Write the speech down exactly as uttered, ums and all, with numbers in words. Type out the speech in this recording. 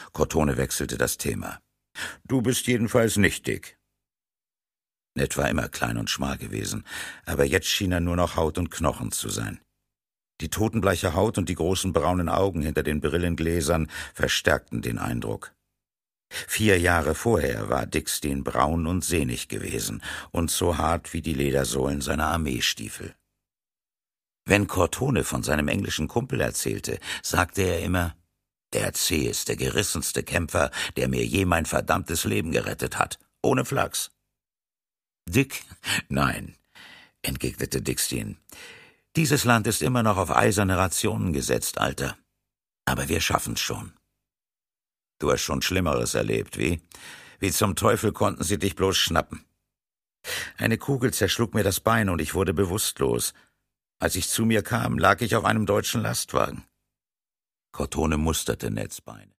Cortone wechselte das Thema. »Du bist jedenfalls nicht dick.« Ned war immer klein und schmal gewesen, aber jetzt schien er nur noch Haut und Knochen zu sein. Die totenbleiche Haut und die großen braunen Augen hinter den Brillengläsern verstärkten den Eindruck. Vier Jahre vorher war Dick Steen braun und sehnig gewesen und so hart wie die Ledersohlen seiner Armeestiefel. Wenn Cortone von seinem englischen Kumpel erzählte, sagte er immer, »Der zäheste, gerissenste Kämpfer, der mir je mein verdammtes Leben gerettet hat, ohne Flachs.« »Dick? Nein«, entgegnete Dick Steen. »Dieses Land ist immer noch auf eiserne Rationen gesetzt, Alter. Aber wir schaffen's schon.« »Du hast schon Schlimmeres erlebt, wie? Wie zum Teufel konnten sie dich bloß schnappen?« »Eine Kugel zerschlug mir das Bein und ich wurde bewusstlos. Als ich zu mir kam, lag ich auf einem deutschen Lastwagen.« Cortone musterte Neds Beine.